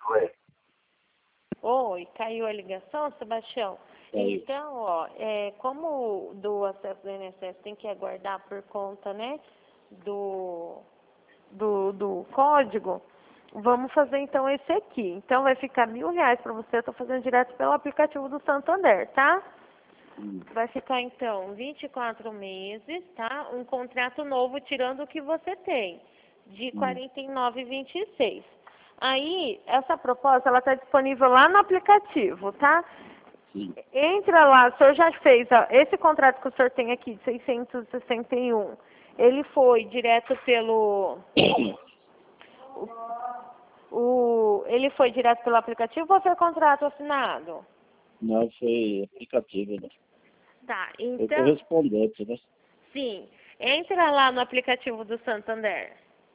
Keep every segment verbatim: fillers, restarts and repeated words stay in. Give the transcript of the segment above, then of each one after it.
Oi. Oi, caiu a ligação, Sebastião? Caiu. Então, ó, é, como do acesso do I N S S tem que aguardar por conta, né, do, do, do código, vamos fazer então esse aqui. Então vai ficar mil reais para você, eu tô fazendo direto pelo aplicativo do Santander, tá? Hum. Vai ficar então vinte e quatro meses, tá? Um contrato novo tirando o que você tem, de Hum. quarenta e nove e vinte e seis. Aí, essa proposta, ela está disponível lá no aplicativo, tá? Sim. Entra lá, o senhor já fez, ó, esse contrato que o senhor tem aqui, de seiscentos e sessenta e um, ele foi direto pelo... o, o- ele foi direto pelo aplicativo ou foi contrato assinado? Não, foi aplicativo, né? Tá, Foi então, correspondente, né? sim, entra lá no aplicativo do Santander,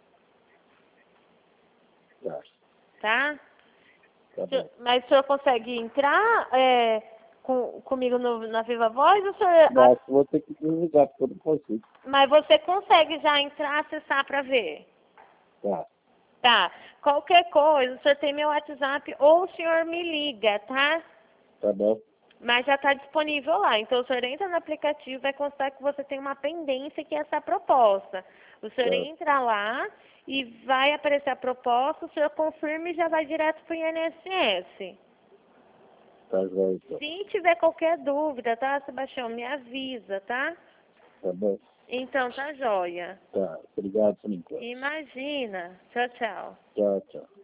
Tá. tá? Tá O senhor- bom. Mas o senhor consegue entrar é, com, comigo no, na Viva Voz? O senhor, Não, acho que vou ter que desligar, porque eu não consigo. mas você consegue já entrar, acessar para ver? Tá. Tá. Qualquer coisa, o senhor tem meu WhatsApp ou o senhor me liga, tá? Tá bom. Mas já está disponível lá. Então, o senhor entra no aplicativo, vai constar que você tem uma pendência, que é essa proposta. O senhor Tá. entra lá e vai aparecer a proposta, o senhor confirma e já vai direto para o I N S S. Tá bom, então. Se tiver qualquer dúvida, tá, Sebastião, me avisa, tá? Tá bom. Então, tá joia. Tá. Obrigado por enquanto. Imagina. Tchau, tchau. Tchau, tchau.